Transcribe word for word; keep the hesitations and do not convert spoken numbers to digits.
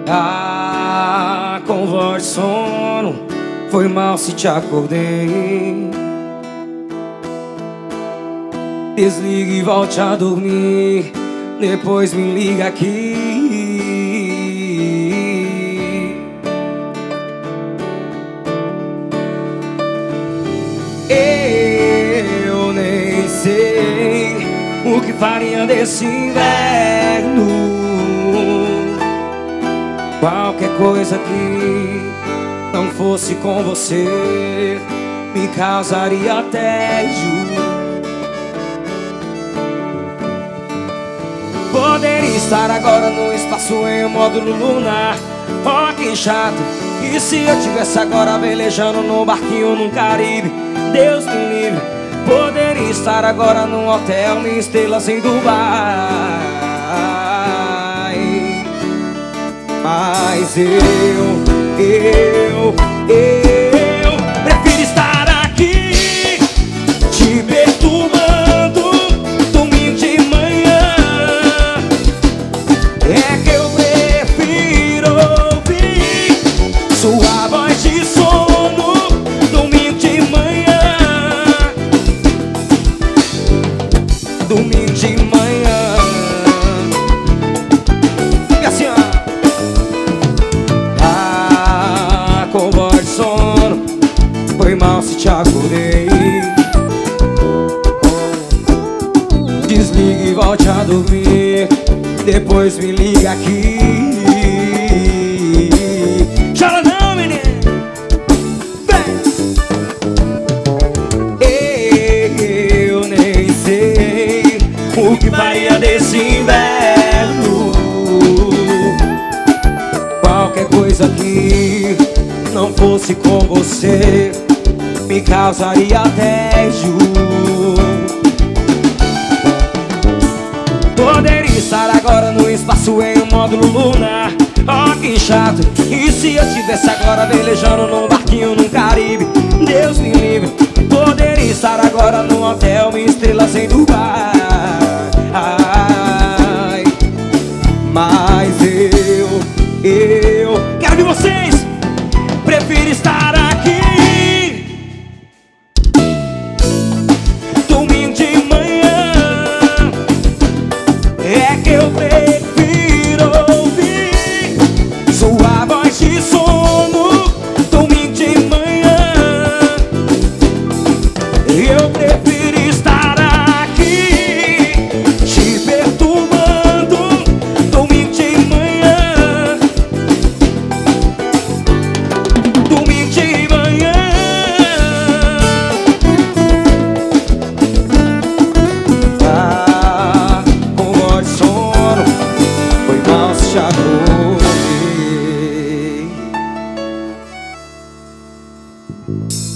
Ah, com voz de sono, foi mal se te acordei. Desligue e volte a dormir, depois me liga aqui. Eu nem sei o que faria desse inverno. Qualquer coisa que não fosse com você me causaria tédio. Poderia estar agora no espaço em um módulo lunar. Oh, que chato. E se eu tivesse agora velejando no barquinho no Caribe? Deus me livre. Poderia estar agora num hotel, em estrelas em Dubai. Mas eu, eu, eu prefiro estar aqui te perturbando domingo de manhã. É que eu prefiro ouvir sua voz de sono domingo de manhã. Domingo de manhã. E assim, ó. Foi mal se te acordei. Desligue e volte a dormir, depois me liga aqui. Chora não, menino. Vem. Eu nem sei o que faria desse inverno. Qualquer coisa que não fosse com você me causaria tédio. Poderia estar agora no espaço em um módulo lunar. Oh, que chato. E se eu tivesse agora velejando num barquinho no Caribe? Deus me livre. Poderia estar agora num hotel em estrelas em Dubai. Ai, mas eu, eu quero ver vocês. Prefiro estar aqui domingo de manhã. É que eu prefiro ouvir sua voz de sono domingo de manhã. Eu prefiro estar aqui te perturbando domingo de manhã. Domingo de manhã. Ah, com voz de sono, foi mal se te acordei.